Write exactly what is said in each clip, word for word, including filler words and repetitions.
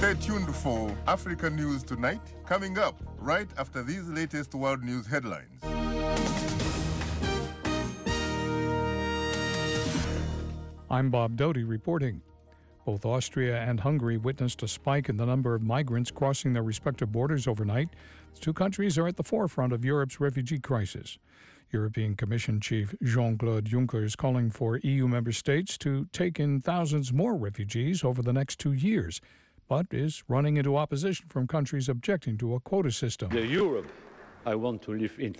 Stay tuned for Africa News Tonight, coming up right after these latest world news headlines. I'm Bob Doty reporting. Both Austria and Hungary witnessed a spike in the number of migrants crossing their respective borders overnight. The two countries are at the forefront of Europe's refugee crisis. European Commission Chief Jean-Claude Juncker is calling for E U member states to take in thousands more refugees over the next two years, but is running into opposition from countries objecting to a quota system. The Europe I want to live in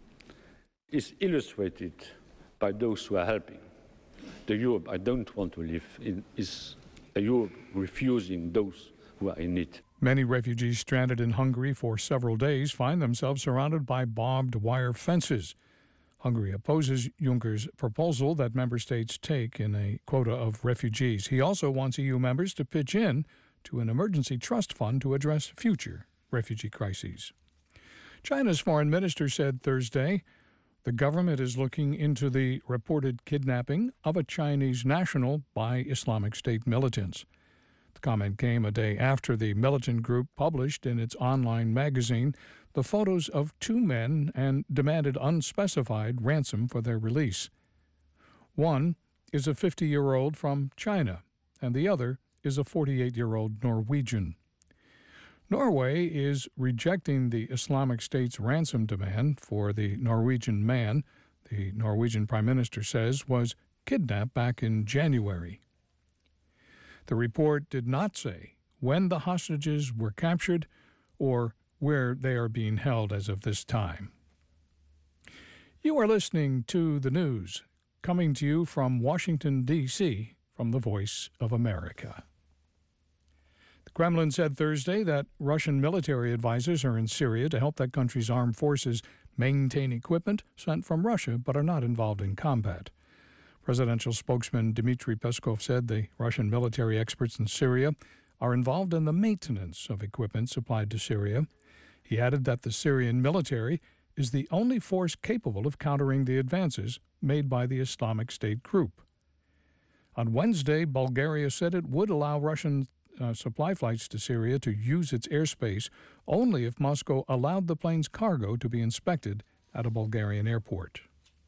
is illustrated by those who are helping. The Europe I don't want to live in is a Europe refusing those who are in need. Many refugees stranded in Hungary for several days find themselves surrounded by barbed wire fences. Hungary opposes Juncker's proposal that member states take in a quota of refugees. He also wants E U members to pitch in to an emergency trust fund to address future refugee crises. China's foreign minister said Thursday the government is looking into the reported kidnapping of a Chinese national by Islamic State militants. The comment came a day after the militant group published in its online magazine the photos of two men and demanded unspecified ransom for their release. One is a fifty-year-old from China, and the other is a forty-eight-year-old Norwegian. Norway is rejecting the Islamic State's ransom demand for the Norwegian man, the Norwegian Prime Minister says, was kidnapped back in January. The report did not say when the hostages were captured or where they are being held as of this time. You are listening to the news, coming to you from Washington, D C, from the Voice of America. The Kremlin said Thursday that Russian military advisors are in Syria to help that country's armed forces maintain equipment sent from Russia but are not involved in combat. Presidential spokesman Dmitry Peskov said the Russian military experts in Syria are involved in the maintenance of equipment supplied to Syria. He added that the Syrian military is the only force capable of countering the advances made by the Islamic State group. On Wednesday, Bulgaria said it would allow Russian uh, supply flights to Syria to use its airspace only if Moscow allowed the plane's cargo to be inspected at a Bulgarian airport.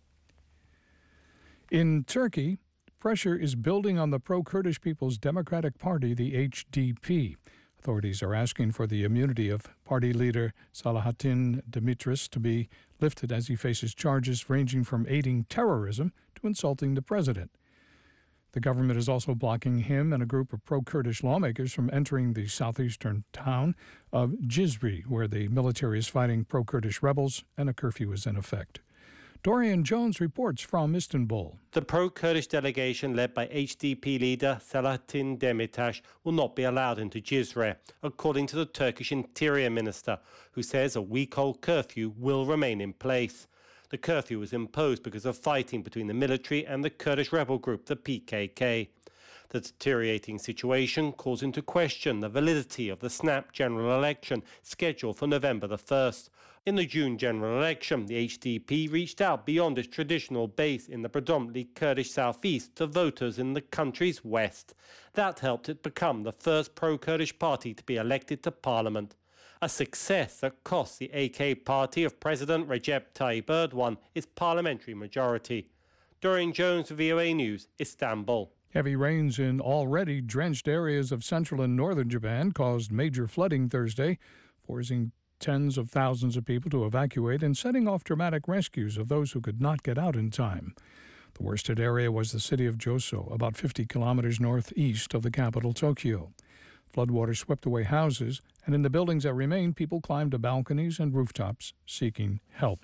In Turkey, pressure is building on the pro-Kurdish People's Democratic Party, the H D P. Authorities are asking for the immunity of party leader Selahattin Demirtas to be lifted as he faces charges ranging from aiding terrorism to insulting the president. The government is also blocking him and a group of pro-Kurdish lawmakers from entering the southeastern town of Cizre, where the military is fighting pro-Kurdish rebels and a curfew is in effect. Dorian Jones reports from Istanbul. The pro-Kurdish delegation led by H D P leader Selahattin Demirtas will not be allowed into Cizre, according to the Turkish Interior Minister, who says a week-old curfew will remain in place. The curfew was imposed because of fighting between the military and the Kurdish rebel group, the P K K. The deteriorating situation calls into question the validity of the snap general election scheduled for November the first. In the June general election, the H D P reached out beyond its traditional base in the predominantly Kurdish southeast to voters in the country's west. That helped it become the first pro-Kurdish party to be elected to parliament. A success that cost the A K party of President Recep Tayyip Erdogan its parliamentary majority. Dorian Jones, V O A News, Istanbul. Heavy rains in already drenched areas of central and northern Japan caused major flooding Thursday, forcing tens of thousands of people to evacuate and setting off dramatic rescues of those who could not get out in time. The worst hit area was the city of Joso, about fifty kilometers northeast of the capital, Tokyo. Floodwater swept away houses, and in the buildings that remained, people climbed to balconies and rooftops seeking help.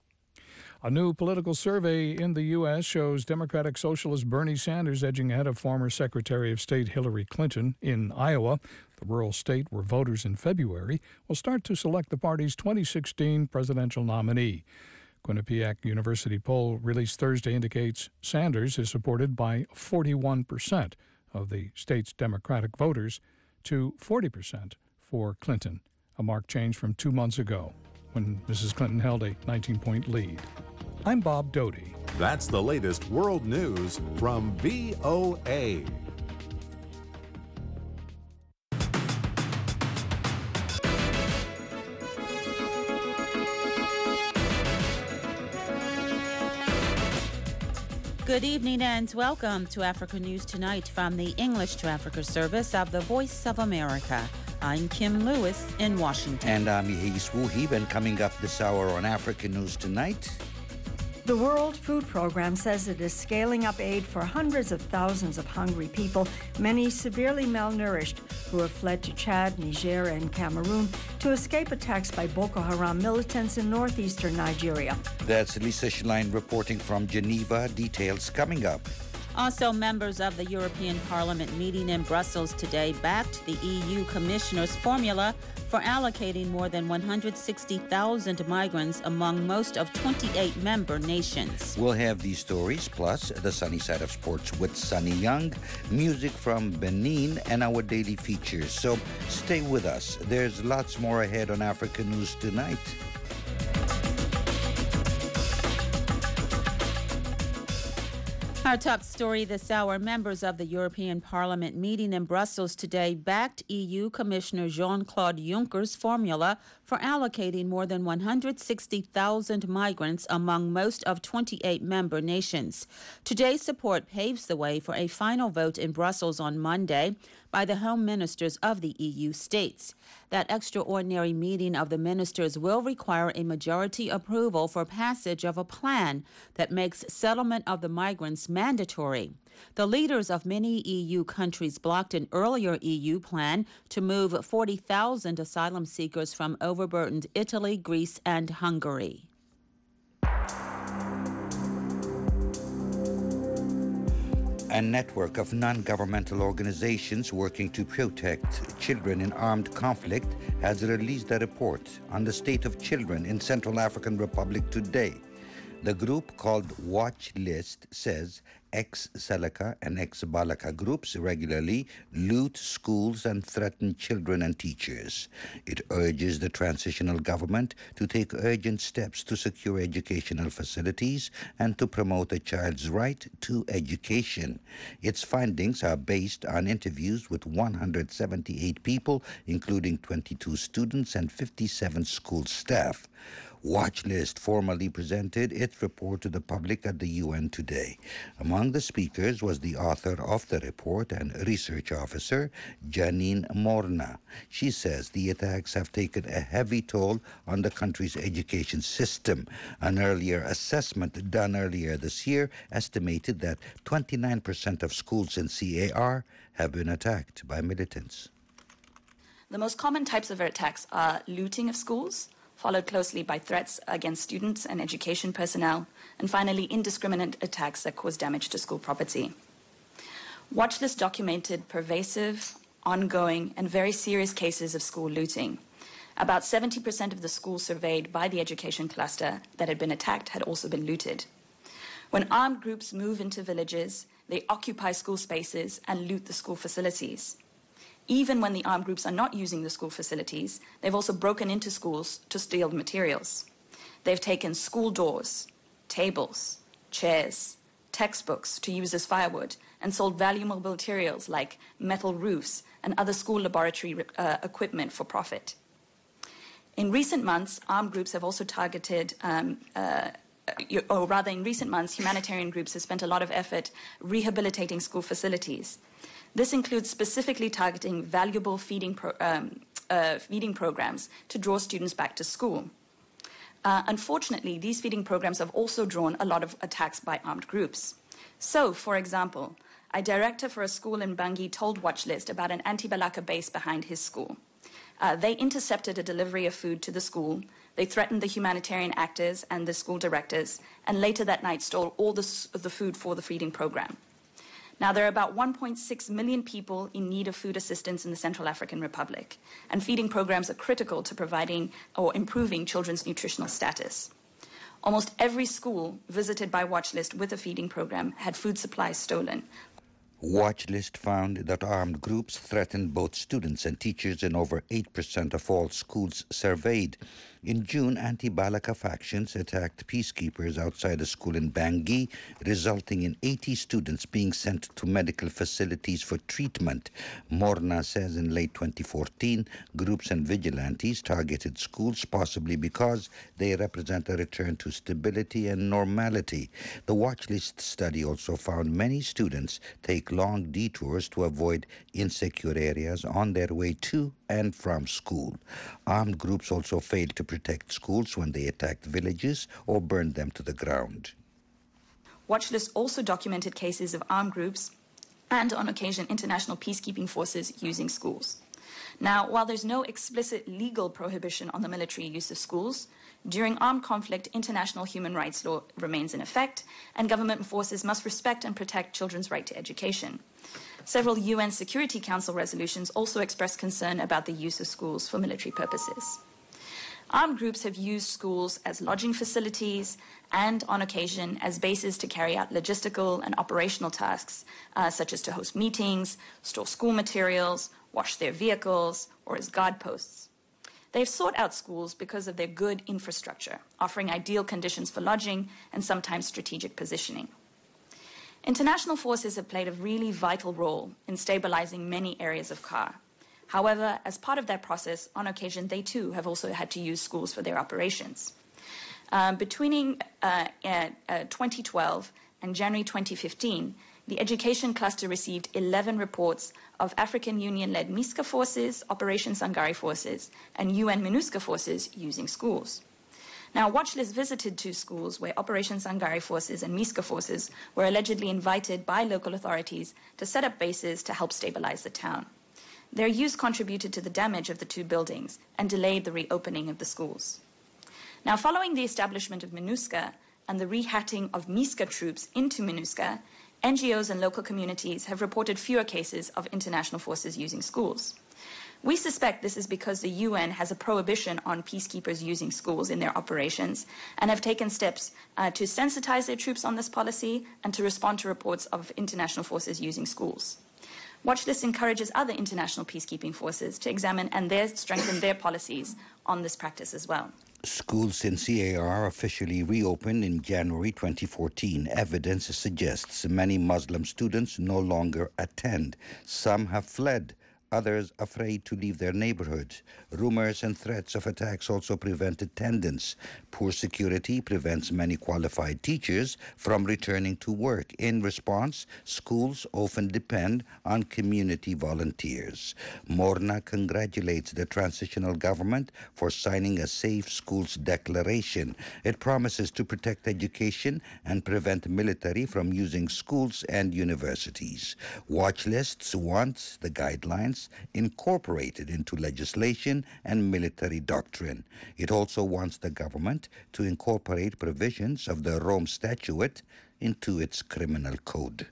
A new political survey in the U S shows Democratic Socialist Bernie Sanders edging ahead of former Secretary of State Hillary Clinton in Iowa, the rural state where voters in February will start to select the party's twenty sixteen presidential nominee. Quinnipiac University poll released Thursday indicates Sanders is supported by forty-one percent of the state's Democratic voters to forty percent for Clinton, a marked change from two months ago when Missus Clinton held a nineteen-point lead. I'm Bob Doty. That's the latest world news from V O A. Good evening and welcome to Africa News Tonight from the English to Africa service of the Voice of America. I'm Kim Lewis in Washington. And I'm Yehis Wuhib, and coming up this hour on Africa News Tonight. The World Food Program says it is scaling up aid for hundreds of thousands of hungry people, many severely malnourished, who have fled to Chad, Niger, and Cameroon to escape attacks by Boko Haram militants in northeastern Nigeria. That's Lisa Schlein reporting from Geneva. Details coming up. Also, members of the European Parliament meeting in Brussels today backed the E U Commissioner's formula for allocating more than one hundred sixty thousand migrants among most of twenty-eight member nations. We'll have these stories, plus the sunny side of sports with Sunny Young, music from Benin, and our daily features. So stay with us. There's lots more ahead on Africa News Tonight. Our top story this hour, members of the European Parliament meeting in Brussels today backed E U Commissioner Jean-Claude Juncker's formula for allocating more than one hundred sixty thousand migrants among most of twenty-eight member nations. Today's support paves the way for a final vote in Brussels on Monday by the home ministers of the E U states. That extraordinary meeting of the ministers will require a majority approval for passage of a plan that makes settlement of the migrants mandatory. The leaders of many E U countries blocked an earlier E U plan to move forty thousand asylum seekers from overburdened Italy, Greece, and Hungary. A network of non-governmental organizations working to protect children in armed conflict has released a report on the state of children in Central African Republic today. The group, called Watch List, says ex-Seleka and ex-Balaka groups regularly loot schools and threaten children and teachers. It urges the transitional government to take urgent steps to secure educational facilities and to promote a child's right to education. Its findings are based on interviews with one hundred seventy-eight people, including twenty-two students and fifty-seven school staff. Watch List formally presented its report to the public at the U N today. Among the speakers was the author of the report and research officer, Janine Morna. She says the attacks have taken a heavy toll on the country's education system. An earlier assessment done earlier this year estimated that twenty-nine percent of schools in C A R have been attacked by militants. The most common types of attacks are looting of schools, followed closely by threats against students and education personnel, and finally indiscriminate attacks that cause damage to school property. Watchlist documented pervasive, ongoing, and very serious cases of school looting. About seventy percent of the schools surveyed by the education cluster that had been attacked had also been looted. When armed groups move into villages, they occupy school spaces and loot the school facilities. Even when the armed groups are not using the school facilities, they've also broken into schools to steal materials. They've taken school doors, tables, chairs, textbooks to use as firewood, and sold valuable materials like metal roofs and other school laboratory uh, equipment for profit. In recent months, armed groups have also targeted, um, uh, or rather in recent months, humanitarian groups have spent a lot of effort rehabilitating school facilities. This includes specifically targeting valuable feeding, pro um, uh, feeding programs to draw students back to school. Uh, unfortunately, these feeding programs have also drawn a lot of attacks by armed groups. So, for example, a director for a school in Bangui told Watchlist about an anti-Balaka base behind his school. Uh, they intercepted a delivery of food to the school, they threatened the humanitarian actors and the school directors, and later that night stole all the, the food for the feeding program. Now, there are about one point six million people in need of food assistance in the Central African Republic, and feeding programs are critical to providing or improving children's nutritional status. Almost every school visited by Watchlist with a feeding program had food supplies stolen. Watch List found that armed groups threatened both students and teachers in over eight percent of all schools surveyed. In June, anti-Balaka factions attacked peacekeepers outside a school in Bangui, resulting in eighty students being sent to medical facilities for treatment. Morna says in late twenty fourteen, groups and vigilantes targeted schools, possibly because they represent a return to stability and normality. The Watch List study also found many students take long detours to avoid insecure areas on their way to and from school. Armed groups also failed to protect schools when they attacked villages or burned them to the ground. Watchlist also documented cases of armed groups and, on occasion, international peacekeeping forces using schools. Now, while there's no explicit legal prohibition on the military use of schools, during armed conflict, international human rights law remains in effect, and government forces must respect and protect children's right to education. Several U N Security Council resolutions also express concern about the use of schools for military purposes. Armed groups have used schools as lodging facilities and, on occasion, as bases to carry out logistical and operational tasks, uh, such as to host meetings, store school materials, wash their vehicles, or as guard posts. They've sought out schools because of their good infrastructure, offering ideal conditions for lodging and sometimes strategic positioning. International forces have played a really vital role in stabilizing many areas of C A R. However, as part of that process, on occasion, they too have also had to use schools for their operations. Uh, between uh, uh, uh, twenty twelve and January twenty fifteen, the Education Cluster received eleven reports of African Union-led MISCA forces, Operation Sangari forces, and U N MINUSCA forces using schools. Now, Watchlist visited two schools where Operation Sangari forces and MISCA forces were allegedly invited by local authorities to set up bases to help stabilize the town. Their use contributed to the damage of the two buildings and delayed the reopening of the schools. Now, following the establishment of MINUSCA and the rehatting of MISCA troops into MINUSCA, N G Os and local communities have reported fewer cases of international forces using schools. We suspect this is because the U N has a prohibition on peacekeepers using schools in their operations and have taken steps uh, to sensitize their troops on this policy and to respond to reports of international forces using schools. Watchlist encourages other international peacekeeping forces to examine and their, strengthen their policies on this practice as well. Schools in C A R officially reopened in January twenty fourteen. Evidence suggests many Muslim students no longer attend. Some have fled. Others afraid to leave their neighborhoods. Rumors and threats of attacks also prevent attendance. Poor security prevents many qualified teachers from returning to work. In response, schools often depend on community volunteers. Morna congratulates the transitional government for signing a Safe Schools Declaration. It promises to protect education and prevent military from using schools and universities. Watch lists want the guidelines incorporated into legislation and military doctrine. It also wants the government to incorporate provisions of the Rome Statute into its criminal code.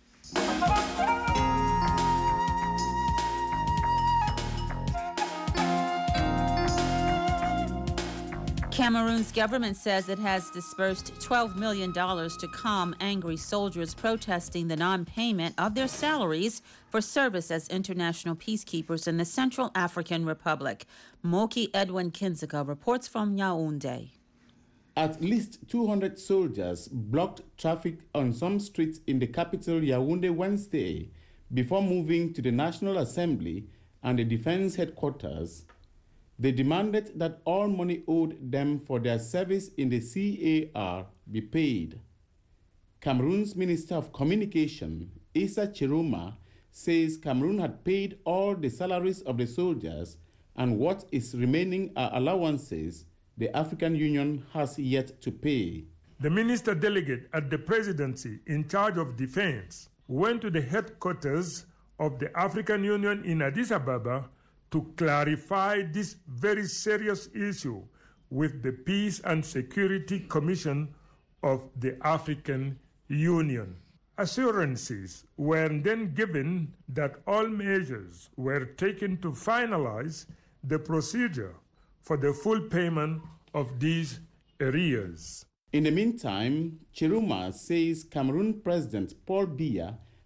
Cameroon's government says it has disbursed twelve million dollars to calm angry soldiers protesting the non-payment of their salaries for service as international peacekeepers in the Central African Republic. Moki Edwin Kinzeka reports from Yaoundé. At least two hundred soldiers blocked traffic on some streets in the capital Yaoundé Wednesday before moving to the National Assembly and the defense headquarters. They demanded that all money owed them for their service in the C A R be paid. Cameroon's Minister of Communication, Issa Chiroma, says Cameroon had paid all the salaries of the soldiers, and what is remaining are allowances the African Union has yet to pay. The minister delegate at the presidency in charge of defense went to the headquarters of the African Union in Addis Ababa to clarify this very serious issue with the Peace and Security Commission of the African Union. Assurances were then given that all measures were taken to finalize the procedure for the full payment of these arrears. In the meantime, Chiroma says Cameroon President Paul Biya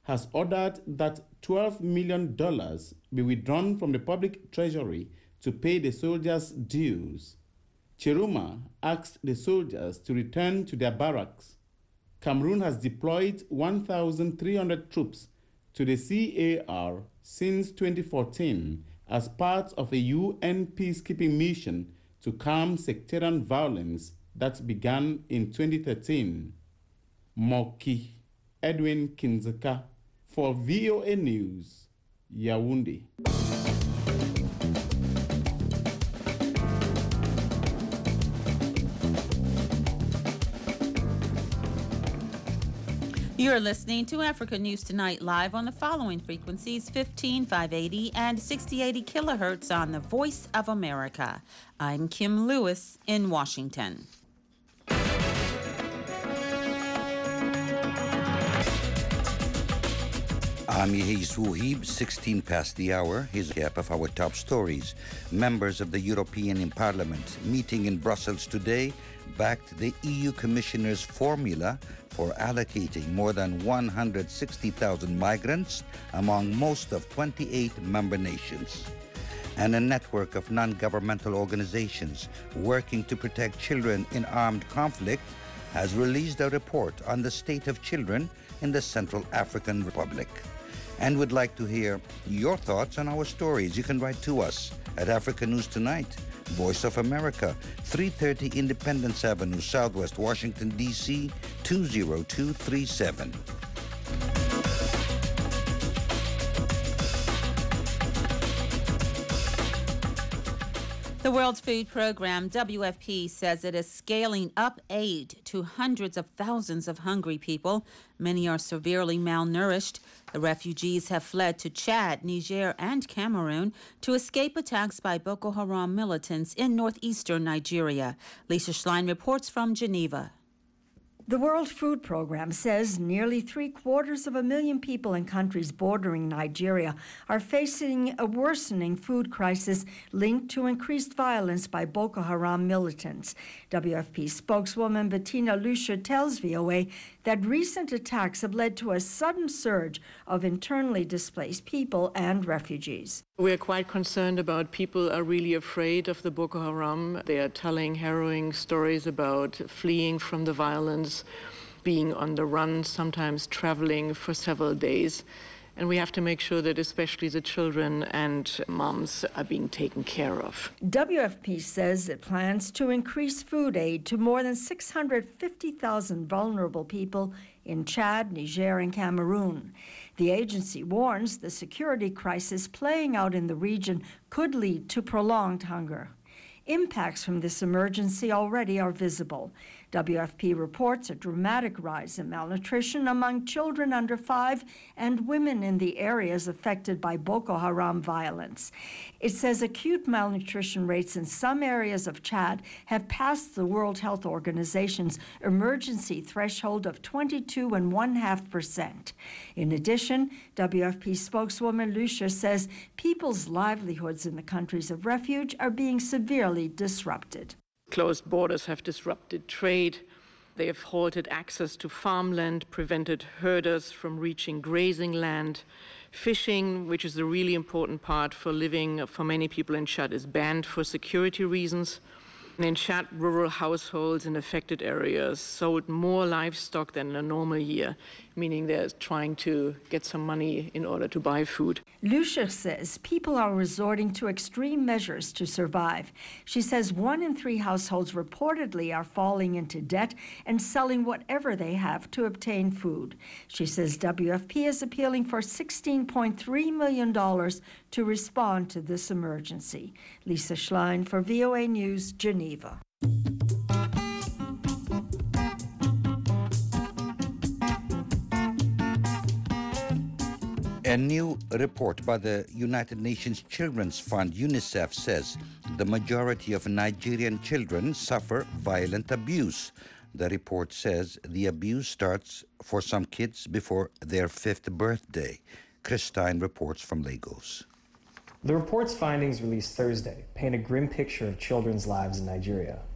has ordered that twelve million dollars be withdrawn from the public treasury to pay the soldiers' dues. Chiruma asked the soldiers to return to their barracks. Cameroon has deployed one thousand three hundred troops to the C A R since twenty fourteen as part of a U N peacekeeping mission to calm sectarian violence that began in twenty thirteen. Moki, Edwin Kinzeka, for V O A News, Yaoundé. You're listening to Africa News Tonight live on the following frequencies: fifteen, five eighty, and sixty eighty kilohertz on the Voice of America. I'm Kim Lewis in Washington. I'm Yehis Wuhib, sixteen past the hour. Here's a recap of our top stories. Members of the European Parliament meeting in Brussels today backed the E U Commissioner's formula for allocating more than one hundred sixty thousand migrants among most of twenty-eight member nations. And a network of non-governmental organizations working to protect children in armed conflict has released a report on the state of children in the Central African Republic. And would like to hear your thoughts on our stories. You can write to us at Africa News Tonight, Voice of America, three thirty Independence Avenue, Southwest Washington, D C, two zero two three seven. The World Food Program, W F P, says it is scaling up aid to hundreds of thousands of hungry people. Many are severely malnourished. The refugees have fled to Chad, Niger, and Cameroon to escape attacks by Boko Haram militants in northeastern Nigeria. Lisa Schlein reports from Geneva. The World Food Program says nearly three quarters of a million people in countries bordering Nigeria are facing a worsening food crisis linked to increased violence by Boko Haram militants. W F P spokeswoman Bettina Lucia tells V O A that recent attacks have led to a sudden surge of internally displaced people and refugees. We are quite concerned about people are really afraid of the Boko Haram. They are telling harrowing stories about fleeing from the violence, being on the run, sometimes traveling for several days. And we have to make sure that especially the children and moms are being taken care of. W F P says it plans to increase food aid to more than six hundred fifty thousand vulnerable people in Chad, Niger, and Cameroon. The agency warns the security crisis playing out in the region could lead to prolonged hunger. Impacts from this emergency already are visible. W F P reports a dramatic rise in malnutrition among children under five and women in the areas affected by Boko Haram violence. It says acute malnutrition rates in some areas of Chad have passed the World Health Organization's emergency threshold of twenty-two and one half percent. In addition, W F P spokeswoman Lucia says people's livelihoods in the countries of refuge are being severely disrupted. Closed borders have disrupted trade. They have halted access to farmland, prevented herders from reaching grazing land. Fishing, which is a really important part for living for many people in Chad, is banned for security reasons. And in Chad, rural households in affected areas sold more livestock than in a normal year, meaning they're trying to get some money in order to buy food. Lucia says people are resorting to extreme measures to survive. She says one in three households reportedly are falling into debt and selling whatever they have to obtain food. She says W F P is appealing for sixteen point three million dollars to respond to this emergency. Lisa Schlein for V O A News, Geneva. A new report by the United Nations Children's Fund, UNICEF, says the majority of Nigerian children suffer violent abuse. The report says the abuse starts for some kids before their fifth birthday. Chris Stein reports from Lagos. The report's findings, released Thursday, paint a grim picture of children's lives in Nigeria.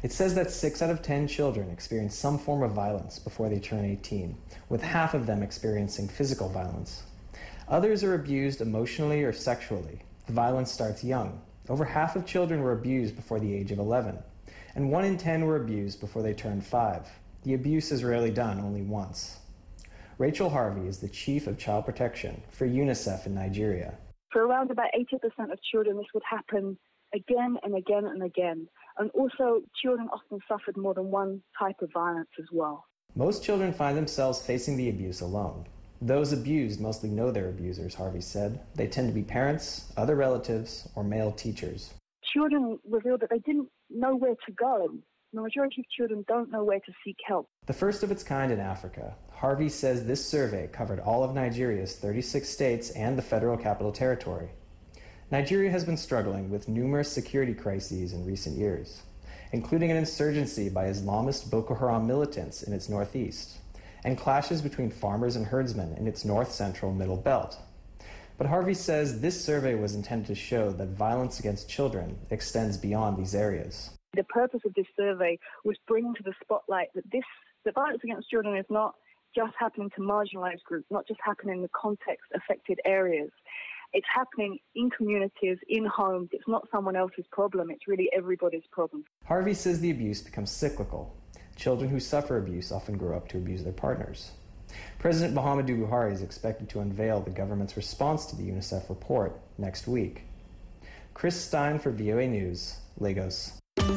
It says that six out of ten children experience some form of violence before they turn eighteen, with half of them experiencing physical violence. Others are abused emotionally or sexually. The violence starts young. Over half of children were abused before the age of eleven, and one in ten were abused before they turned five. The abuse is rarely done, only once. Rachel Harvey is the Chief of Child Protection for UNICEF in Nigeria. For around about eighty percent of children, this would happen again and again and again. And also, children often suffered more than one type of violence as well. Most children find themselves facing the abuse alone. Those abused mostly know their abusers, Harvey said. They tend to be parents, other relatives, or male teachers. Children revealed that they didn't know where to go. The majority of children don't know where to seek help. The first of its kind in Africa, Harvey says this survey covered all of Nigeria's thirty-six states and the Federal Capital Territory. Nigeria has been struggling with numerous security crises in recent years, including an insurgency by Islamist Boko Haram militants in its northeast, and clashes between farmers and herdsmen in its north-central middle belt. But Harvey says this survey was intended to show that violence against children extends beyond these areas. The purpose of this survey was bring to the spotlight that this, that violence against children is not just happening to marginalized groups, not just happening in the context-affected areas. It's happening in communities, in homes. It's not someone else's problem. It's really everybody's problem. Harvey says the abuse becomes cyclical. Children who suffer abuse often grow up to abuse their partners. President Muhammadu Buhari is expected to unveil the government's response to the UNICEF report next week. Chris Stein for V O A News, Lagos.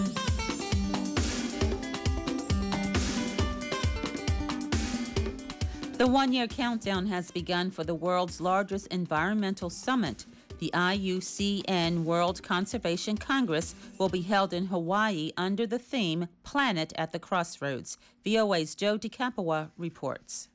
The one-year countdown has begun for the world's largest environmental summit. The I U C N World Conservation Congress will be held in Hawaii under the theme Planet at the Crossroads. V O A's Joe DeCapua reports.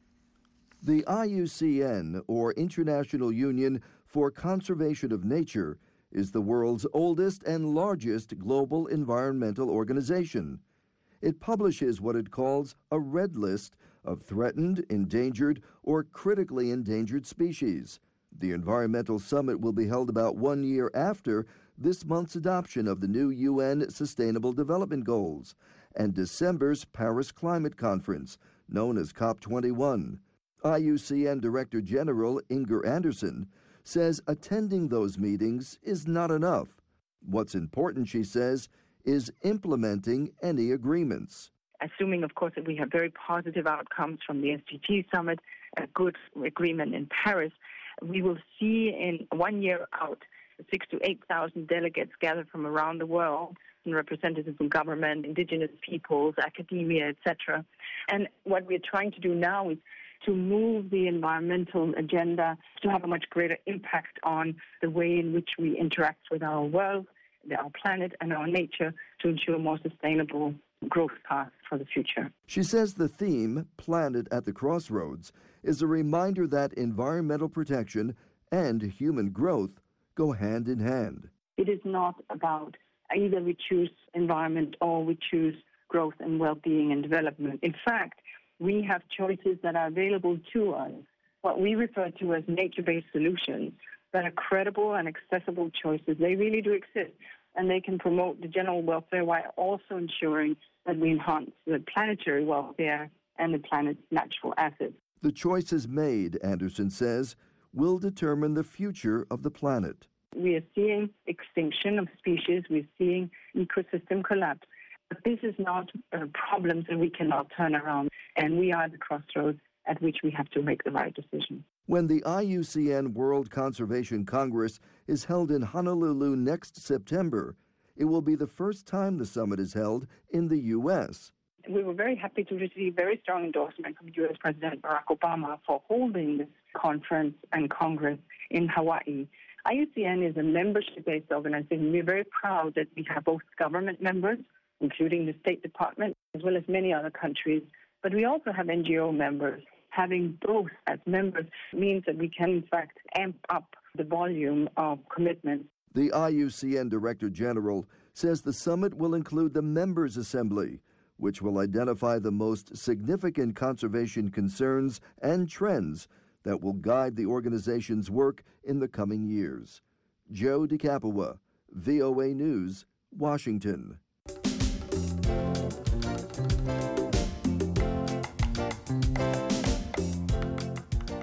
The I U C N, or International Union for Conservation of Nature, is the world's oldest and largest global environmental organization. It publishes what it calls a red list of threatened, endangered, or critically endangered species. The Environmental Summit will be held about one year after this month's adoption of the new U N Sustainable Development Goals and December's Paris Climate Conference, known as COP twenty-one. I U C N Director General Inger Andersen says attending those meetings is not enough. What's important, she says, is implementing any agreements. Assuming, of course, that we have very positive outcomes from the S D G summit, a good agreement in Paris, we will see in one year out six to eight thousand delegates gathered from around the world, and representatives from government, indigenous peoples, academia, et cetera. And what we're trying to do now is to move the environmental agenda to have a much greater impact on the way in which we interact with our world, our planet, and our nature to ensure more sustainable growth path for the future. She says the theme, Planet at the Crossroads, is a reminder that environmental protection and human growth go hand in hand. It is not about either we choose environment or we choose growth and well-being and development. In fact, we have choices that are available to us, what we refer to as nature-based solutions that are credible and accessible choices. They really do exist, and they can promote the general welfare while also ensuring that we enhance the planetary welfare and the planet's natural assets. The choices made, Andersen says, will determine the future of the planet. We are seeing extinction of species. We're seeing ecosystem collapse. But this is not a problem that we cannot turn around, and we are at the crossroads at which we have to make the right decision. When the I U C N World Conservation Congress is held in Honolulu next September, it will be the first time the summit is held in the U S. We were very happy to receive very strong endorsement from U S President Barack Obama for holding this conference and Congress in Hawaii. I U C N is a membership-based organization. We're very proud that we have both government members, including the State Department, as well as many other countries, but we also have N G O members. Having both as members means that we can, in fact, amp up the volume of commitments. The I U C N Director General says the summit will include the Members' Assembly, which will identify the most significant conservation concerns and trends that will guide the organization's work in the coming years. Joe DeCapua, V O A News, Washington.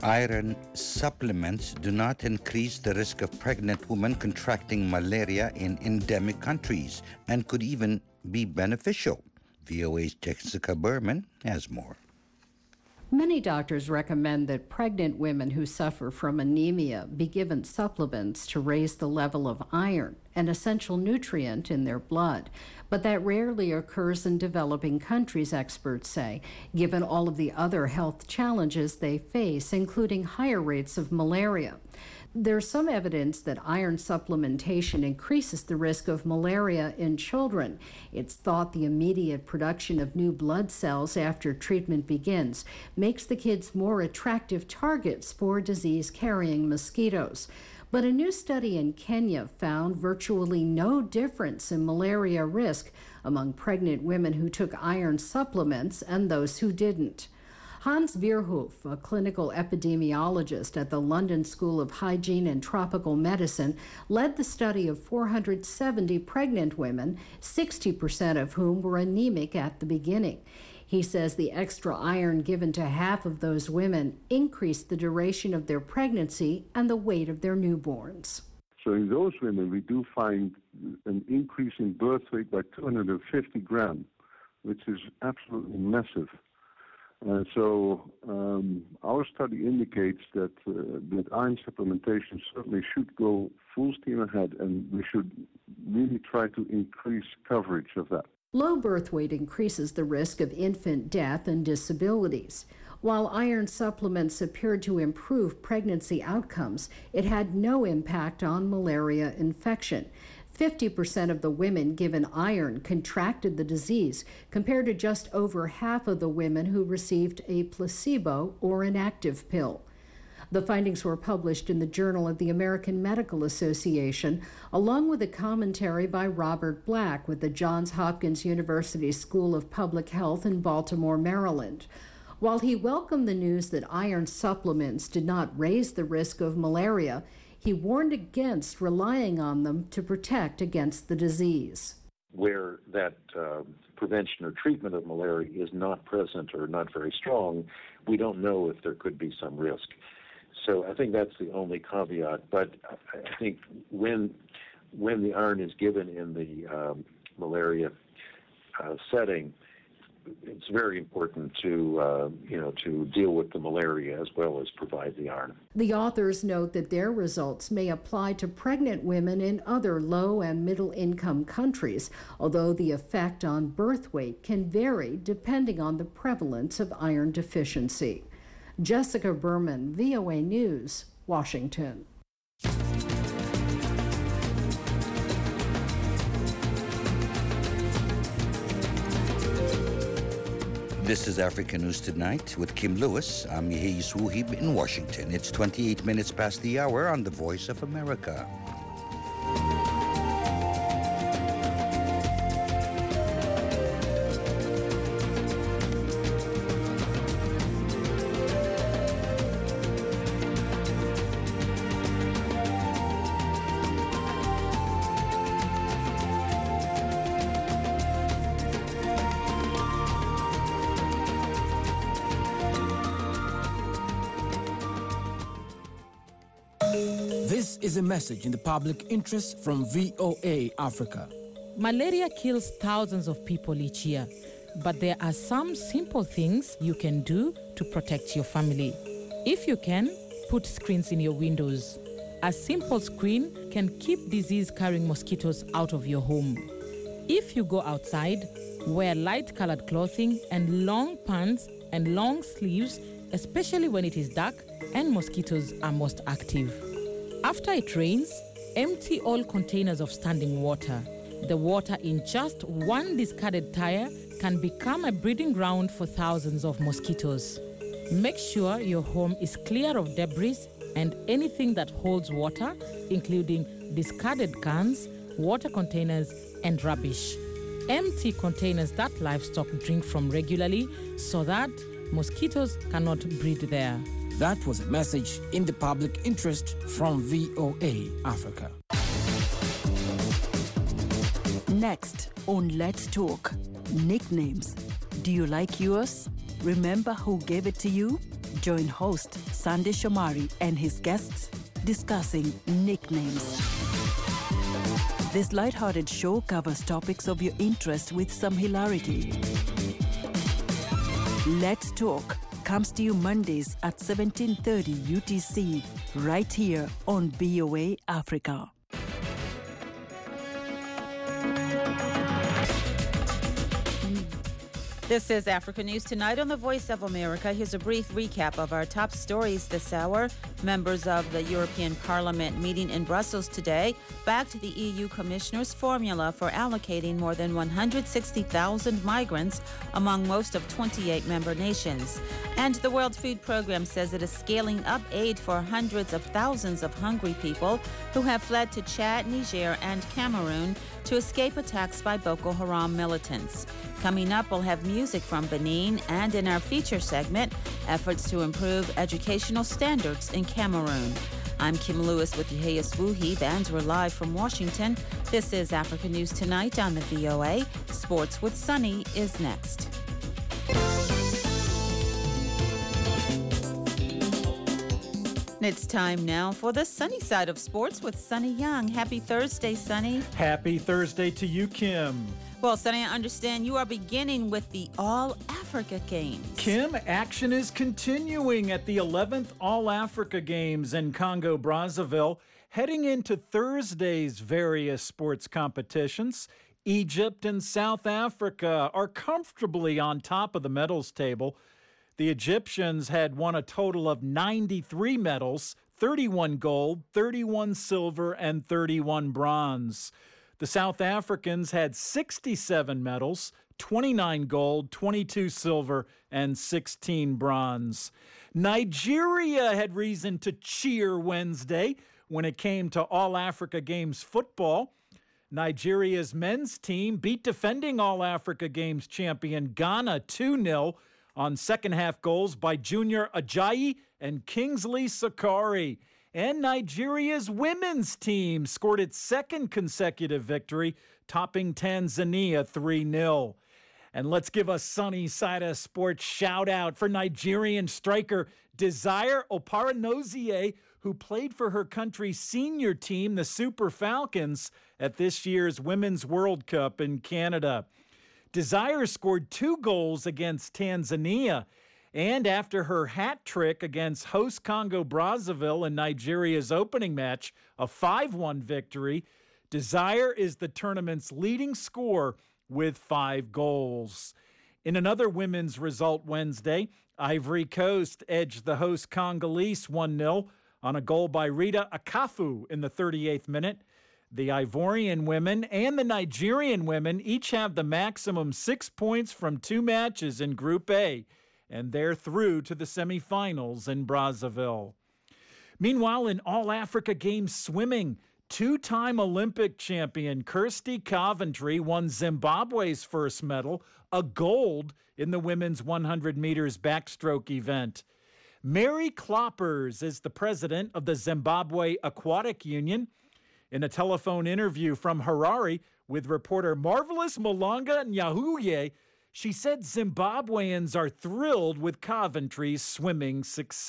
Iron supplements do not increase the risk of pregnant women contracting malaria in endemic countries and could even be beneficial. V O A's Jessica Berman has more. Many doctors recommend that pregnant women who suffer from anemia be given supplements to raise the level of iron, an essential nutrient in their blood. But that rarely occurs in developing countries, experts say, given all of the other health challenges they face, including higher rates of malaria. There's some evidence that iron supplementation increases the risk of malaria in children. It's thought the immediate production of new blood cells after treatment begins makes the kids more attractive targets for disease-carrying mosquitoes. But a new study in Kenya found virtually no difference in malaria risk among pregnant women who took iron supplements and those who didn't. Hans Vierhoef, a clinical epidemiologist at the London School of Hygiene and Tropical Medicine, led the study of four hundred seventy pregnant women, sixty percent of whom were anemic at the beginning. He says the extra iron given to half of those women increased the duration of their pregnancy and the weight of their newborns. So in those women, we do find an increase in birth weight by two hundred fifty grams, which is absolutely massive. Uh, so um, our study indicates that, uh, that iron supplementation certainly should go full steam ahead, and we should really try to increase coverage of that. Low birth weight increases the risk of infant death and disabilities. While iron supplements appeared to improve pregnancy outcomes, it had no impact on malaria infection. fifty percent of the women given iron contracted the disease, compared to just over half of the women who received a placebo or an active pill. The findings were published in the Journal of the American Medical Association, along with a commentary by Robert Black with the Johns Hopkins University School of Public Health in Baltimore, Maryland. While he welcomed the news that iron supplements did not raise the risk of malaria, he warned against relying on them to protect against the disease. Where that uh, prevention or treatment of malaria is not present or not very strong, we don't know if there could be some risk. So I think that's the only caveat. But I think when when the iron is given in the um, malaria uh, setting, it's very important to uh, you know to deal with the malaria as well as provide the iron. The authors note that their results may apply to pregnant women in other low and middle income countries, although the effect on birth weight can vary depending on the prevalence of iron deficiency. Jessica Berman, V O A News, Washington. This is Africa News Tonight with Kim Lewis. I'm Yehi Suhib in Washington. It's twenty-eight minutes past the hour on the Voice of America. This is a message in the public interest from V O A Africa. Malaria kills thousands of people each year, but there are some simple things you can do to protect your family. If you can, put screens in your windows. A simple screen can keep disease-carrying mosquitoes out of your home. If you go outside, wear light-colored clothing and long pants and long sleeves, especially when it is dark and mosquitoes are most active. After it rains, empty all containers of standing water. The water in just one discarded tire can become a breeding ground for thousands of mosquitoes. Make sure your home is clear of debris and anything that holds water, including discarded cans, water containers, and rubbish. Empty containers that livestock drink from regularly so that mosquitoes cannot breed there. That was a message in the public interest from V O A Africa. Next on Let's Talk, nicknames. Do you like yours? Remember who gave it to you? Join host Sandy Shomari and his guests discussing nicknames. This lighthearted show covers topics of your interest with some hilarity. Let's Talk comes to you Mondays at seventeen thirty U T C, right here on V O A Africa. This is Africa News Tonight on the Voice of America. Here's a brief recap of our top stories this hour. Members of the European Parliament meeting in Brussels today backed the E U Commissioner's formula for allocating more than one hundred sixty thousand migrants among most of twenty-eight member nations. And the World Food Programme says it is scaling up aid for hundreds of thousands of hungry people who have fled to Chad, Niger, and Cameroon to escape attacks by Boko Haram militants. Coming up, we'll have music from Benin, and in our feature segment, efforts to improve educational standards in Cameroon. I'm Kim Lewis with Yehia Swuhib, and we're live from Washington. This is Africa News Tonight on the V O A. Sports with Sunny is next. It's time now for the sunny side of sports with Sunny Young. Happy Thursday, Sunny. Happy Thursday to you, Kim. Well, Sunny, I understand you are beginning with the All-Africa Games. Kim, action is continuing at the eleventh All-Africa Games in Congo-Brazzaville. Heading into Thursday's various sports competitions, Egypt and South Africa are comfortably on top of the medals table. The Egyptians had won a total of ninety-three medals, thirty-one gold, thirty-one silver, and thirty-one bronze. The South Africans had sixty-seven medals, twenty-nine gold, twenty-two silver, and sixteen bronze. Nigeria had reason to cheer Wednesday when it came to All-Africa Games football. Nigeria's men's team beat defending All-Africa Games champion Ghana two nil on second-half goals by Junior Ajayi and Kingsley Sakari. And Nigeria's women's team scored its second consecutive victory, topping Tanzania three nil. And let's give a sunny side of sports shout-out for Nigerian striker Desire Oparanozie, who played for her country's senior team, the Super Falcons, at this year's Women's World Cup in Canada. Desire scored two goals against Tanzania, and after her hat trick against host Congo-Brazzaville in Nigeria's opening match, a five one victory, Desire is the tournament's leading scorer with five goals. In another women's result Wednesday, Ivory Coast edged the host Congolese one nil on a goal by Rita Akafu in the thirty-eighth minute. The Ivorian women and the Nigerian women each have the maximum six points from two matches in Group A, and they're through to the semifinals in Brazzaville. Meanwhile, in All-Africa Games swimming, two-time Olympic champion Kirsty Coventry won Zimbabwe's first medal, a gold, in the women's one hundred meters backstroke event. Mary Kloppers is the president of the Zimbabwe Aquatic Union. In a telephone interview from Harare with reporter Marvelous Malanga Nyahuye, she said Zimbabweans are thrilled with Coventry's swimming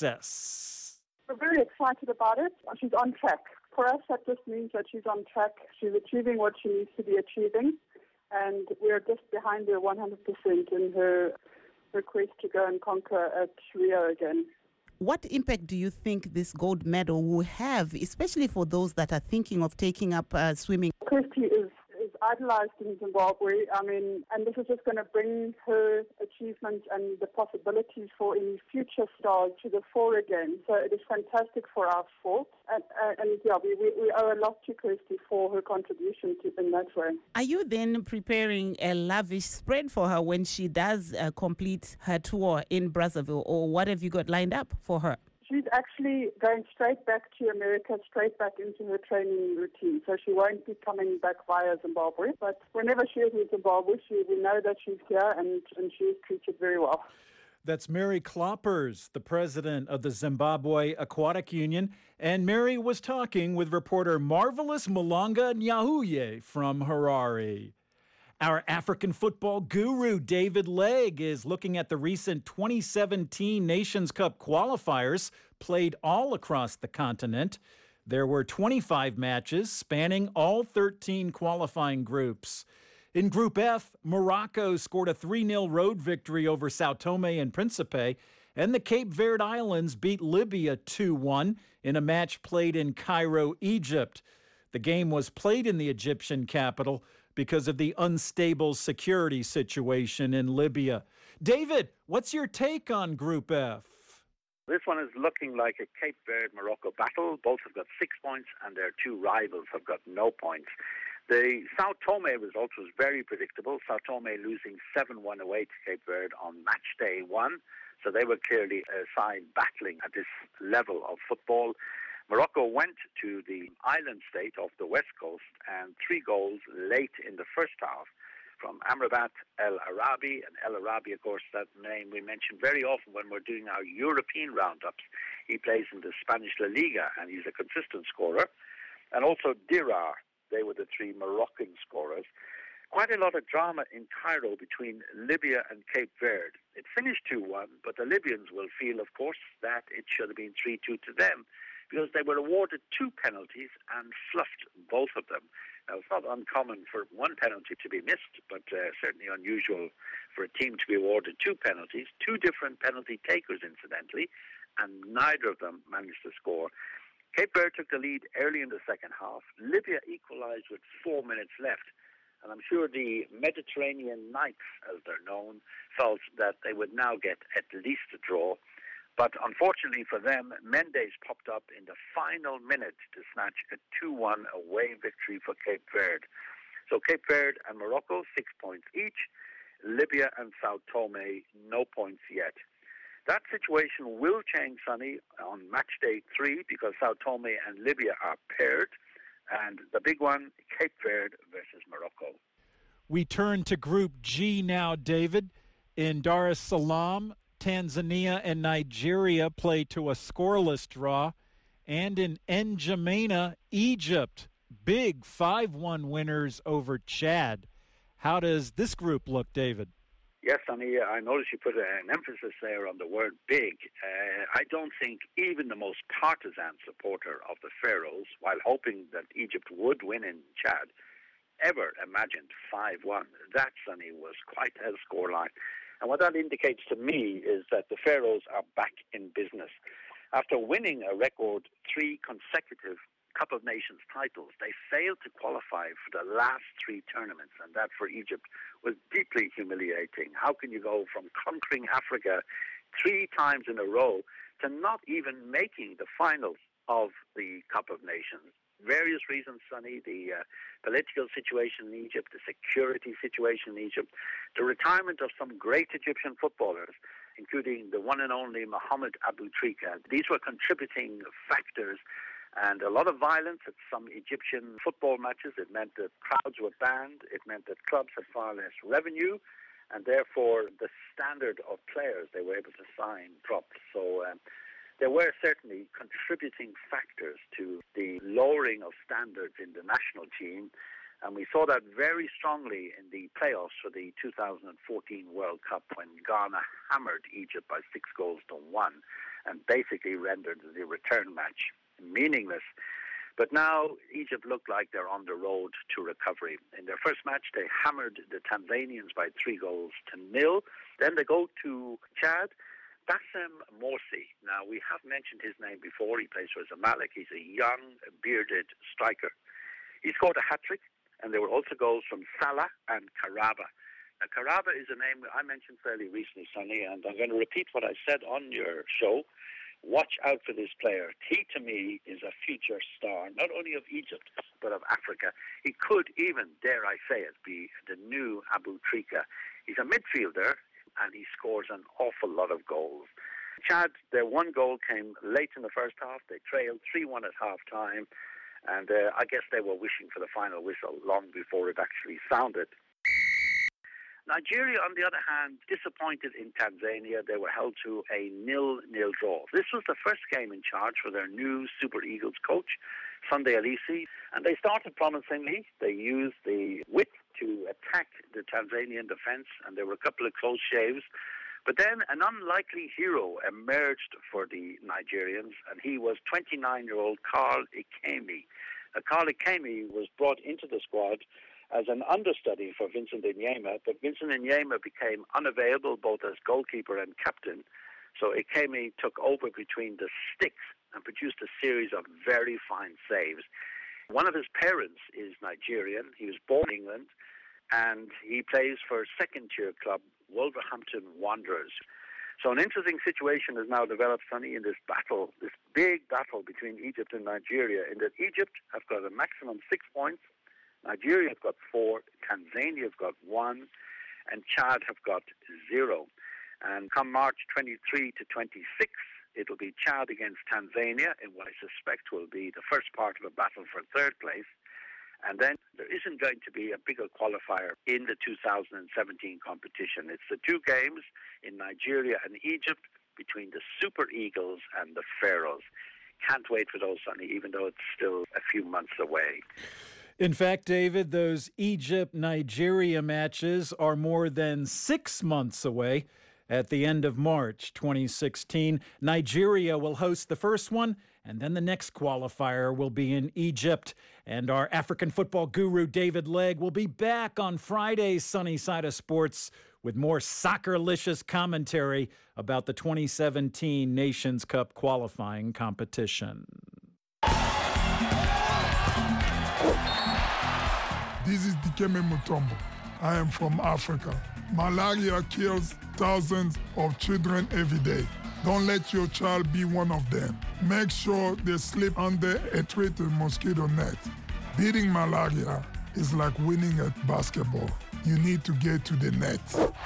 success. We're very excited about it. She's on track. For us, that just means that she's on track. She's achieving what she needs to be achieving, and we're just behind her one hundred percent in her request to go and conquer at Rio again. What impact do you think this gold medal will have, especially for those that are thinking of taking up uh, swimming? Kirsty is, is idolized in Zimbabwe. I mean, and this is just going to bring her achievements and the possibilities for any future stars to the fore again. So it is fantastic for our sport. And, uh, and yeah, we, we, we owe a lot to Kirsty for her contribution to in that way. Are you then preparing a lavish spread for her when she does uh, complete her tour in Brazzaville, or what have you got lined up for her? She's actually going straight back to America, straight back into her training routine. So she won't be coming back via Zimbabwe. But whenever she is in Zimbabwe, she, we know that she's here and, and she is treated very well. That's Mary Kloppers, the president of the Zimbabwe Aquatic Union. And Mary was talking with reporter Marvelous Malanga Nyahuye from Harare. Our African football guru, David Legg, is looking at the recent twenty seventeen Nations Cup qualifiers played all across the continent. There were twenty-five matches spanning all thirteen qualifying groups. In Group F, Morocco scored a three nil road victory over Sao Tome and Principe, and the Cape Verde Islands beat Libya two one in a match played in Cairo, Egypt. The game was played in the Egyptian capital because of the unstable security situation in Libya. David, what's your take on Group F? This one is looking like a Cape Verde-Morocco battle. Both have got six points, and their two rivals have got no points. The Sao Tome result was very predictable. Sao Tome losing seven one away to Cape Verde on match day one. So they were clearly a side battling at this level of football. Morocco went to the island state off the west coast, and three goals late in the first half from Amrabat El Arabi. And El Arabi, of course, that name we mention very often when we're doing our European roundups. He plays in the Spanish La Liga, and he's a consistent scorer. And also Dirar, they were the three Moroccan scorers. Quite a lot of drama in Cairo between Libya and Cape Verde. It finished two one, but the Libyans will feel, of course, that it should have been three two to them, because they were awarded two penalties and fluffed both of them. Now, it's not uncommon for one penalty to be missed, but uh, certainly unusual for a team to be awarded two penalties, two different penalty takers, incidentally, and neither of them managed to score. Cape Verde took the lead early in the second half. Libya equalized with four minutes left. And I'm sure the Mediterranean Knights, as they're known, felt that they would now get at least a draw. But unfortunately for them, Mendes popped up in the final minute to snatch a two one away victory for Cape Verde. So Cape Verde and Morocco, six points each. Libya and Sao Tome, no points yet. That situation will change, Sonny, on match day three, because Sao Tome and Libya are paired. And the big one, Cape Verde versus Morocco. We turn to Group G now, David. In Dar es Salaam, Tanzania and Nigeria play to a scoreless draw. And in N'Djamena, Egypt, big five one winners over Chad. How does this group look, David? Yes, Sonny, I noticed you put an emphasis there on the word big. Uh, I don't think even the most partisan supporter of the Pharaohs, while hoping that Egypt would win in Chad, ever imagined five one. That, Sonny, was quite a scoreline. And what that indicates to me is that the Pharaohs are back in business. After winning a record three consecutive Cup of Nations titles, they failed to qualify for the last three tournaments, and that for Egypt was deeply humiliating. How can you go from conquering Africa three times in a row to not even making the finals of the Cup of Nations? Various reasons, Sonny, the uh, political situation in Egypt, the security situation in Egypt, the retirement of some great Egyptian footballers, including the one and only Mohamed Abou Trika. These were contributing factors. And a lot of violence at some Egyptian football matches. It meant that crowds were banned. It meant that clubs had far less revenue. And therefore, the standard of players they were able to sign dropped. So um, there were certainly contributing factors to the lowering of standards in the national team. And we saw that very strongly in the playoffs for the two thousand fourteen World Cup, when Ghana hammered Egypt by six goals to one and basically rendered the return match meaningless. But now Egypt look like they're on the road to recovery. In their first match, they hammered the Tanzanians by three goals to nil. Then they go to Chad. Bassem Morsi. Now, we have mentioned his name before. He plays for Zamalek. He's a young, bearded striker. He scored a hat-trick, and there were also goals from Salah and Karaba. Now, Karaba is a name I mentioned fairly recently, Sonny, and I'm going to repeat what I said on your show. Watch out for this player. He, to me, is a future star, not only of Egypt, but of Africa. He could even, dare I say it, be the new Abou Trika. He's a midfielder, and he scores an awful lot of goals. Chad, their one goal came late in the first half. They trailed three one at half-time, and uh, I guess they were wishing for the final whistle long before it actually sounded. Nigeria, on the other hand, disappointed in Tanzania. They were held to a nil-nil draw. This was the first game in charge for their new Super Eagles coach, Sunday Alisi, and they started promisingly. They used the width to attack the Tanzanian defence, and there were a couple of close shaves. But then an unlikely hero emerged for the Nigerians, and he was twenty-nine-year-old Carl Ikemi. Uh, Carl Ikemi was brought into the squad as an understudy for Vincent Inyema, but Vincent Inyema became unavailable both as goalkeeper and captain. So Ikemi took over between the sticks and produced a series of very fine saves. One of his parents is Nigerian. He was born in England, and he plays for second-tier club Wolverhampton Wanderers. So an interesting situation has now developed, Sonny, in this battle, this big battle between Egypt and Nigeria, in that Egypt have got a maximum six points, Nigeria have got four, Tanzania have got one, and Chad have got zero. And come March twenty-three to twenty-six, it'll be Chad against Tanzania in what I suspect will be the first part of a battle for third place. And then there isn't going to be a bigger qualifier in the two thousand seventeen competition. It's the two games in Nigeria and Egypt between the Super Eagles and the Pharaohs. Can't wait for those, Sonny, even though it's still a few months away. In fact, David, those Egypt-Nigeria matches are more than six months away. At the end of March twenty sixteen, Nigeria will host the first one, and then the next qualifier will be in Egypt. And our African football guru, David Legg, will be back on Friday's Sunny Side of Sports with more soccer-licious commentary about the twenty seventeen Nations Cup qualifying competition. This is Dikeme Mutombo. I am from Africa. Malaria kills thousands of children every day. Don't let your child be one of them. Make sure they sleep under a treated mosquito net. Beating malaria is like winning at basketball. You need to get to the net.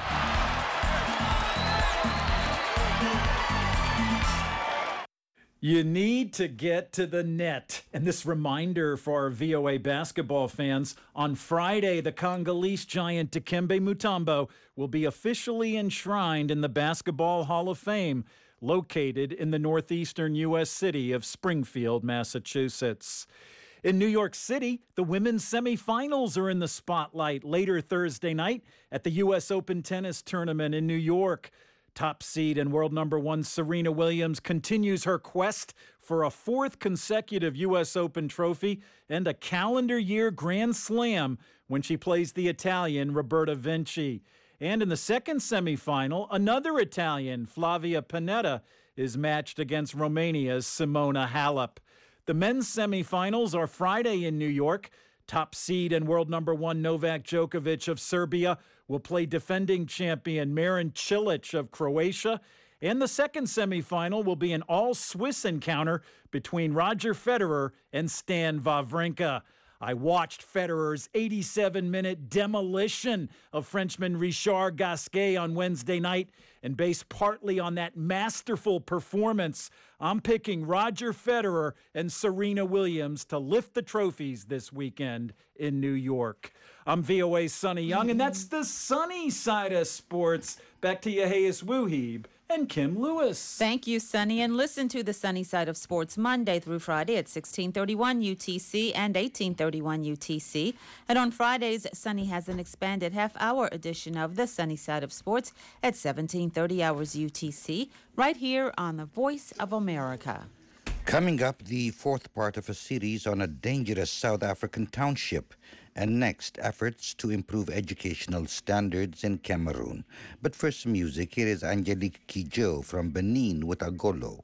You need to get to the net. And this reminder for our V O A basketball fans, on Friday, the Congolese giant Dikembe Mutombo will be officially enshrined in the Basketball Hall of Fame, located in the northeastern U S city of Springfield, Massachusetts. In New York City, the women's semifinals are in the spotlight later Thursday night at the U S Open Tennis Tournament in New York. Top seed and world number one Serena Williams continues her quest for a fourth consecutive U S Open trophy and a calendar year Grand Slam when she plays the Italian Roberta Vinci. And in the second semifinal, another Italian, Flavia Pennetta, is matched against Romania's Simona Halep. The men's semifinals are Friday in New York. Top seed and world number one Novak Djokovic of Serbia will play defending champion Marin Cilic of Croatia. And the second semifinal will be an all-Swiss encounter between Roger Federer and Stan Wawrinka. I watched Federer's eighty-seven minute demolition of Frenchman Richard Gasquet on Wednesday night, and based partly on that masterful performance, I'm picking Roger Federer and Serena Williams to lift the trophies this weekend in New York. I'm V O A's Sonny Young, and that's the sunny side of sports. Back to Yahayas Wuhib and Kim Lewis. Thank you, Sonny. And listen to the Sunny Side of Sports Monday through Friday at sixteen thirty-one U T C and eighteen thirty-one U T C. And on Fridays, Sonny has an expanded half-hour edition of the Sunny Side of Sports at seventeen thirty hours U T C, right here on the Voice of America. Coming up, the fourth part of a series on a dangerous South African township. And next, efforts to improve educational standards in Cameroon. But first, music. Here is Angelique Kidjo from Benin with Agolo.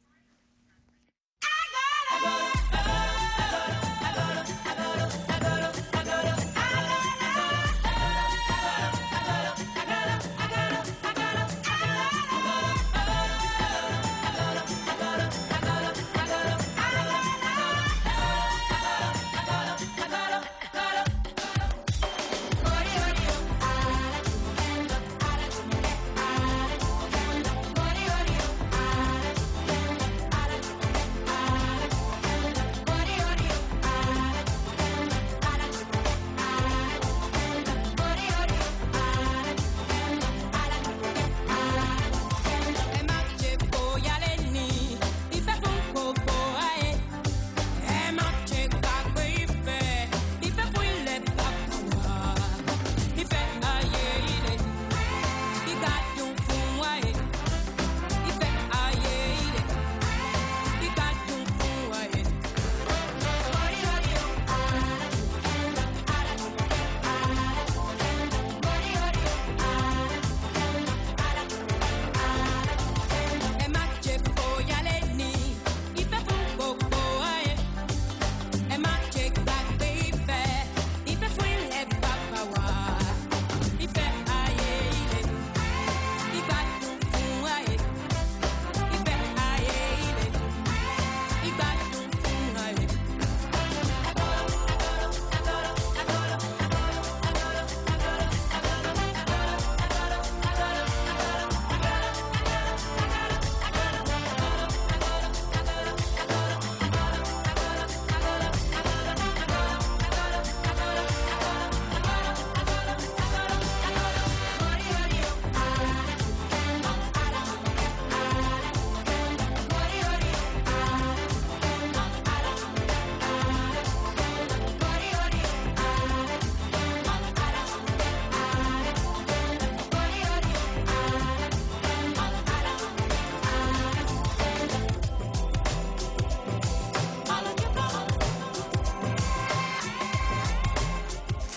Bye.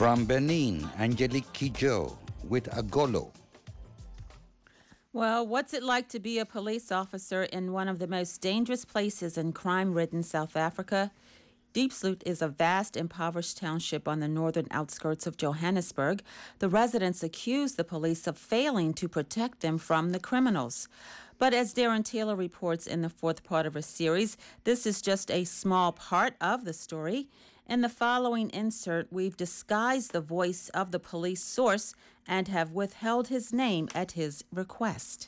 From Benin, Angelique Kidjo with Agolo. Well, what's it like to be a police officer in one of the most dangerous places in crime-ridden South Africa? Diepsloot is a vast, impoverished township on the northern outskirts of Johannesburg. The residents accuse the police of failing to protect them from the criminals. But as Darren Taylor reports in the fourth part of her series, this is just a small part of the story. In the following insert, we've disguised the voice of the police source and have withheld his name at his request.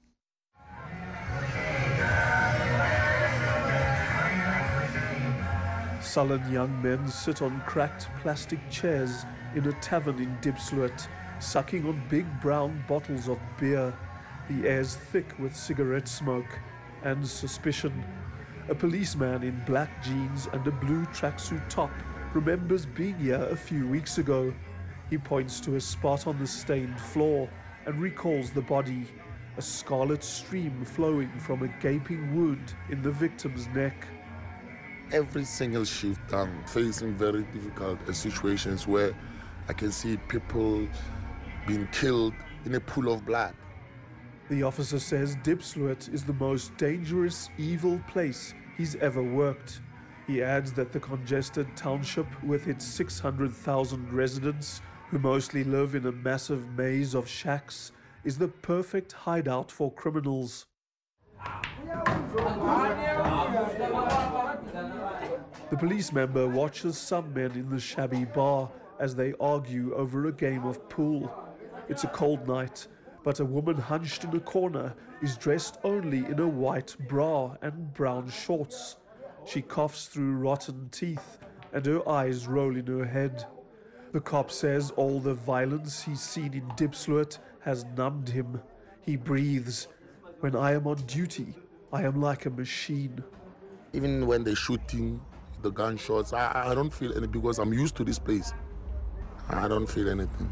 Sullen young men sit on cracked plastic chairs in a tavern in Diepsloot, sucking on big brown bottles of beer. The air's thick with cigarette smoke and suspicion. A policeman in black jeans and a blue tracksuit top remembers being here a few weeks ago. He points to a spot on the stained floor and recalls the body, a scarlet stream flowing from a gaping wound in the victim's neck. Every single shift I'm facing very difficult situations where I can see people being killed in a pool of blood. The officer says Diepsloot is the most dangerous, evil place he's ever worked. He adds that the congested township with its six hundred thousand residents, who mostly live in a massive maze of shacks, is the perfect hideout for criminals. The police member watches some men in the shabby bar as they argue over a game of pool. It's a cold night, but a woman hunched in a corner is dressed only in a white bra and brown shorts. She coughs through rotten teeth and her eyes roll in her head. The cop says all the violence he's seen in Diepsloot has numbed him. He breathes. When I am on duty, I am like a machine. Even when they're shooting, the gunshots, I, I don't feel anything because I'm used to this place. I don't feel anything.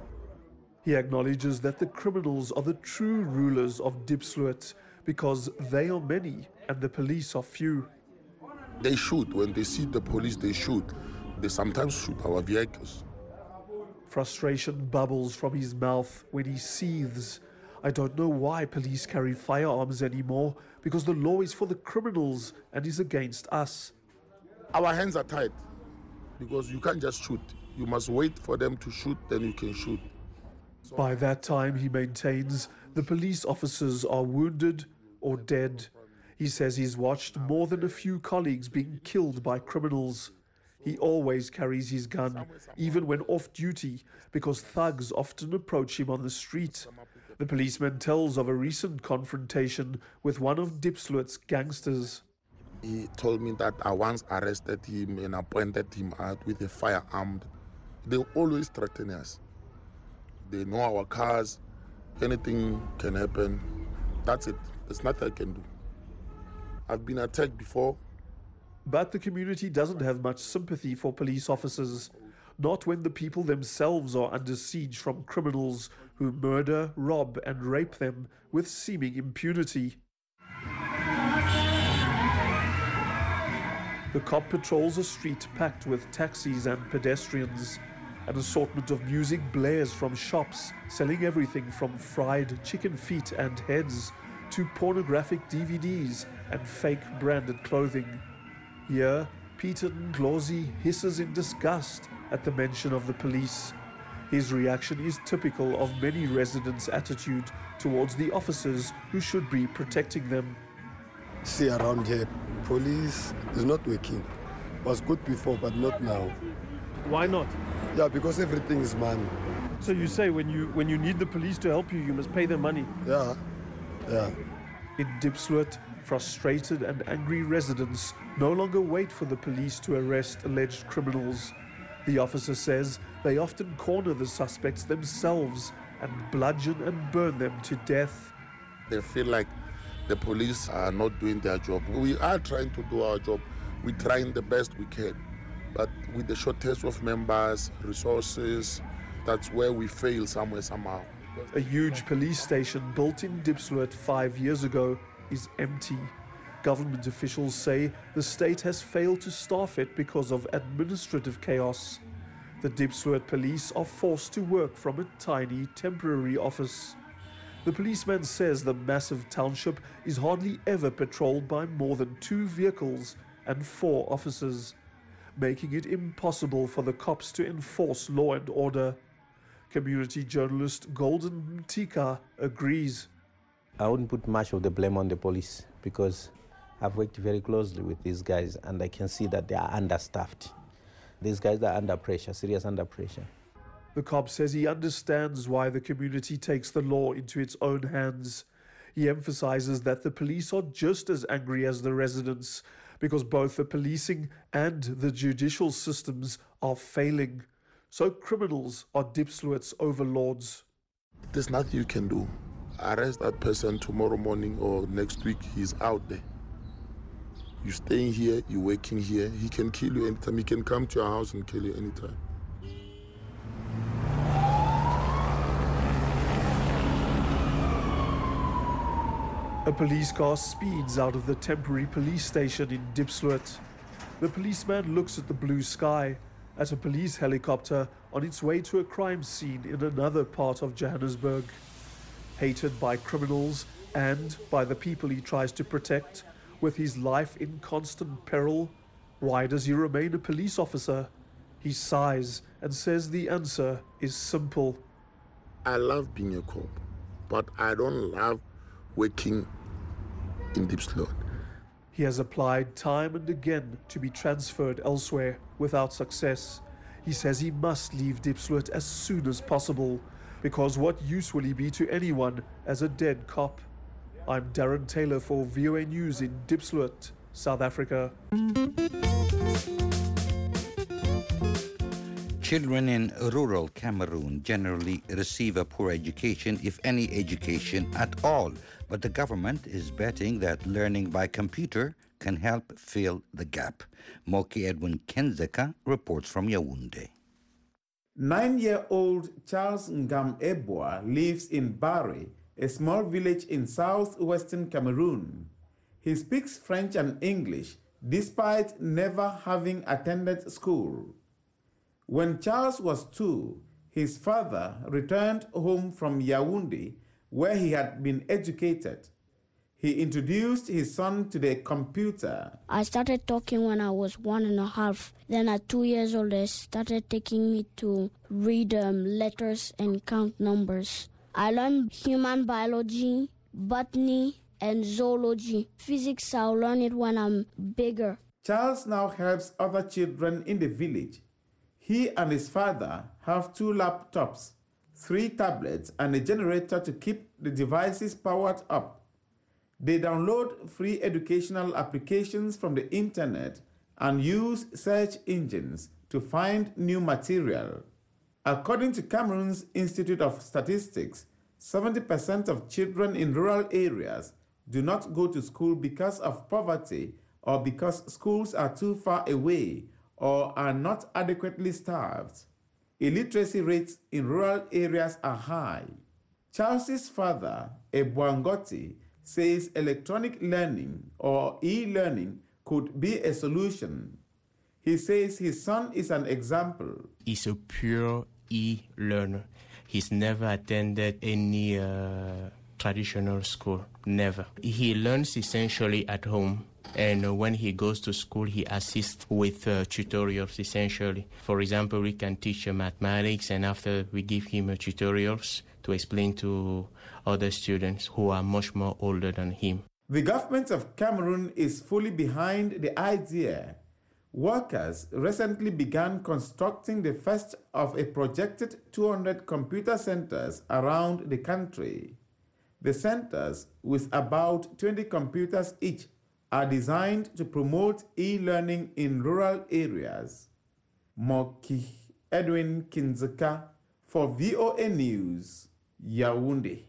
He acknowledges that the criminals are the true rulers of Diepsloot because they are many and the police are few. They shoot. When they see the police, they shoot. They sometimes shoot our vehicles. Frustration bubbles from his mouth when he seethes. I don't know why police carry firearms anymore, because the law is for the criminals and is against us. Our hands are tied because you can't just shoot. You must wait for them to shoot, then you can shoot. By that time, he maintains, the police officers are wounded or dead. He says he's watched more than a few colleagues being killed by criminals. He always carries his gun, even when off duty, because thugs often approach him on the street. The policeman tells of a recent confrontation with one of Diepsloot's gangsters. He told me that I once arrested him and appointed him out with a firearm. They always threaten us. They know our cars. Anything can happen. That's it. There's nothing I can do. I've been attacked before. But the community doesn't have much sympathy for police officers. Not when the people themselves are under siege from criminals who murder, rob and rape them with seeming impunity. The cop patrols a street packed with taxis and pedestrians. An assortment of music blares from shops selling everything from fried chicken feet and heads to pornographic D V Ds and fake branded clothing. Here, Peter Ndlozi hisses in disgust at the mention of the police. His reaction is typical of many residents' attitude towards the officers who should be protecting them. See, around here, police is not working. Was good before, but not now. Why not? Yeah, because everything is money. So you say when you when you need the police to help you, you must pay them money? Yeah, yeah. In Diepsloot, frustrated and angry residents no longer wait for the police to arrest alleged criminals. The officer says they often corner the suspects themselves and bludgeon and burn them to death. They feel like the police are not doing their job. We are trying to do our job. We're trying the best we can. But with the shortage of members, resources, that's where we fail somewhere, somehow. A huge police station built in Diepsloot five years ago is empty. Government officials say the state has failed to staff it because of administrative chaos. The Diepsloot police are forced to work from a tiny temporary office. The policeman says the massive township is hardly ever patrolled by more than two vehicles and four officers, making it impossible for the cops to enforce law and order. Community journalist Golden Mtika agrees. I wouldn't put much of the blame on the police because I've worked very closely with these guys and I can see that they are understaffed. These guys are under pressure, serious under pressure. The cop says he understands why the community takes the law into its own hands. He emphasizes that the police are just as angry as the residents because both the policing and the judicial systems are failing. So criminals are Diepsloot's overlords. There's nothing you can do. Arrest that person tomorrow morning or next week, he's out there. You're staying here, you're working here, he can kill you anytime. He can come to your house and kill you anytime. A police car speeds out of the temporary police station in Diepsloot. The policeman looks at the blue sky, at a police helicopter on its way to a crime scene in another part of Johannesburg. Hated by criminals and by the people he tries to protect, with his life in constant peril, why does he remain a police officer? He sighs and says the answer is simple. I love being a cop, but I don't love working in Diepsloot. He has applied time and again to be transferred elsewhere without success. He says he must leave Diepsloot as soon as possible, because what use will he be to anyone as a dead cop? I'm Darren Taylor for V O A News in Diepsloot, South Africa. Children in rural Cameroon generally receive a poor education, if any education at all. But the government is betting that learning by computer can help fill the gap. Moki Edwin Kenzeka reports from Yaoundé. Nine-year-old Charles Ngam Eboa lives in Bari, a small village in southwestern Cameroon. He speaks French and English despite never having attended school. When Charles was two, his father returned home from Yaoundé, where he had been educated. He introduced his son to the computer. I started talking when I was one and a half. Then at two years old, they started taking me to read um, letters and count numbers. I learned human biology, botany, and zoology. Physics, I'll learn it when I'm bigger. Charles now helps other children in the village. He and his father have two laptops, three tablets, and a generator to keep the devices powered up. They download free educational applications from the internet and use search engines to find new material. According to Cameroon's Institute of Statistics, seventy percent of children in rural areas do not go to school because of poverty or because schools are too far away or are not adequately staffed. Illiteracy rates in rural areas are high. Charles's father, Ebwangoti, says electronic learning or e-learning could be a solution. He says his son is an example. He's a pure e-learner. He's never attended any uh, traditional school, never. He learns essentially at home. And when he goes to school, he assists with uh, tutorials, essentially. For example, we can teach him mathematics, and after we give him uh, tutorials to explain to other students who are much more older than him. The government of Cameroon is fully behind the idea. Workers recently began constructing the first of a projected two hundred computer centers around the country. The centers, with about twenty computers each, are designed to promote e-learning in rural areas. Moki Edwin Kinzeka for V O A News, Yaoundé.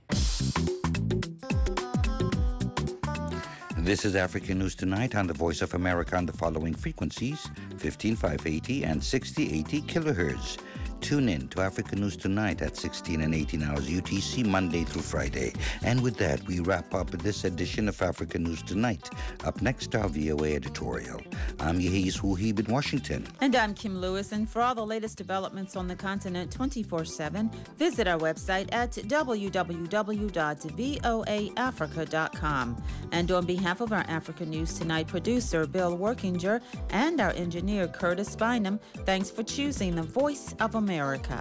This is African News Tonight on the Voice of America on the following frequencies: fifteen five eighty and sixty eighty kilohertz. Tune in to Africa News Tonight at sixteen and eighteen hours U T C, Monday through Friday. And with that, we wrap up this edition of Africa News Tonight. Up next, our V O A editorial. I'm Yehiz Wuhib in Washington. And I'm Kim Lewis. And for all the latest developments on the continent twenty-four seven, visit our website at w w w dot voa africa dot com. And on behalf of our Africa News Tonight producer, Bill Workinger, and our engineer, Curtis Bynum, thanks for choosing the Voice of America.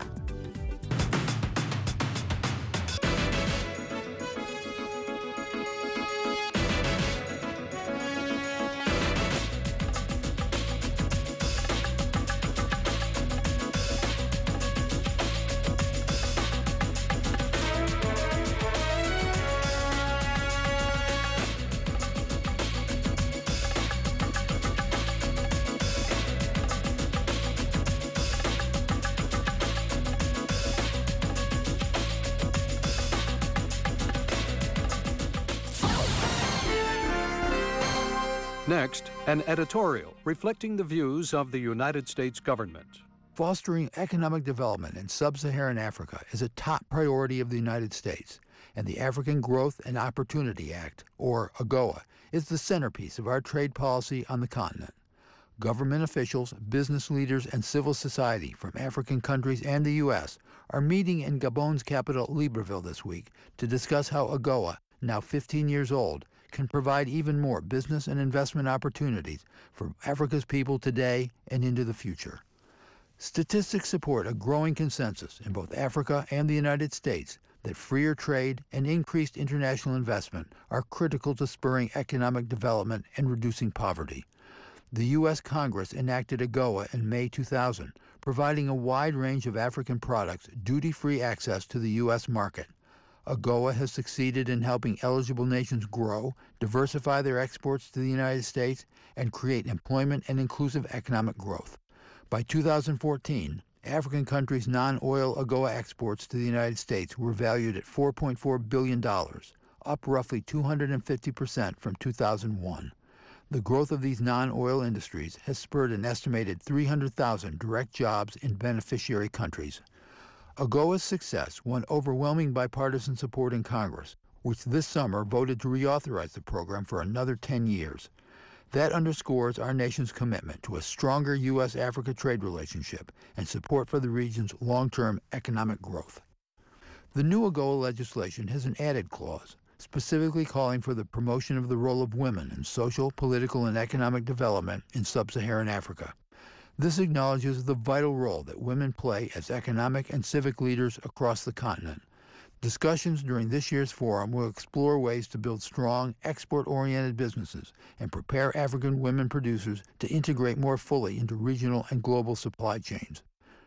Next, an editorial reflecting the views of the United States government. Fostering economic development in sub-Saharan Africa is a top priority of the United States, and the African Growth and Opportunity Act, or AGOA, is the centerpiece of our trade policy on the continent. Government officials, business leaders, and civil society from African countries and the U S are meeting in Gabon's capital, Libreville, this week to discuss how AGOA, now fifteen years old, can provide even more business and investment opportunities for Africa's people today and into the future. Statistics support a growing consensus in both Africa and the United States that freer trade and increased international investment are critical to spurring economic development and reducing poverty. The U S Congress enacted AGOA in May two thousand, providing a wide range of African products duty-free access to the U S market. AGOA has succeeded in helping eligible nations grow, diversify their exports to the United States, and create employment and inclusive economic growth. By two thousand fourteen, African countries' non-oil AGOA exports to the United States were valued at four point four billion dollars, up roughly two hundred fifty percent from two thousand one. The growth of these non-oil industries has spurred an estimated three hundred thousand direct jobs in beneficiary countries. AGOA's success won overwhelming bipartisan support in Congress, which this summer voted to reauthorize the program for another ten years. That underscores our nation's commitment to a stronger U S Africa trade relationship and support for the region's long-term economic growth. The new AGOA legislation has an added clause, specifically calling for the promotion of the role of women in social, political, and economic development in sub-Saharan Africa. This acknowledges the vital role that women play as economic and civic leaders across the continent. Discussions during this year's forum will explore ways to build strong, export-oriented businesses and prepare African women producers to integrate more fully into regional and global supply chains.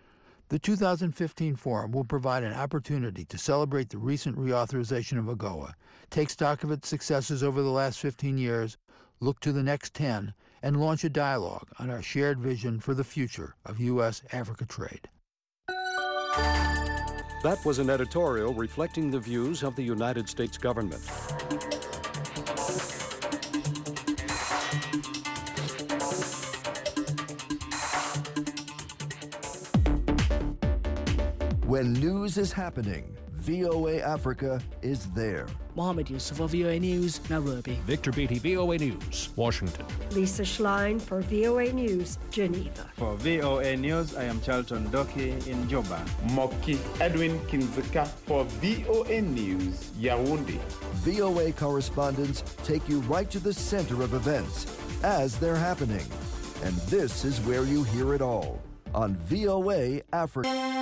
The two thousand fifteen forum will provide an opportunity to celebrate the recent reauthorization of AGOA, take stock of its successes over the last fifteen years, look to the next ten, and launch a dialogue on our shared vision for the future of U S Africa trade. That was an editorial reflecting the views of the United States government. When news is happening, V O A Africa is there. Mohammed Yusuf for V O A News, Nairobi. Victor Beatty, V O A News, Washington. Lisa Schlein for V O A News, Geneva. For V O A News, I am Charlton Doki in Juba. Moki Edwin Kinzika for V O A News, Yaoundé. V O A correspondents take you right to the center of events as they're happening. And this is where you hear it all on V O A Africa.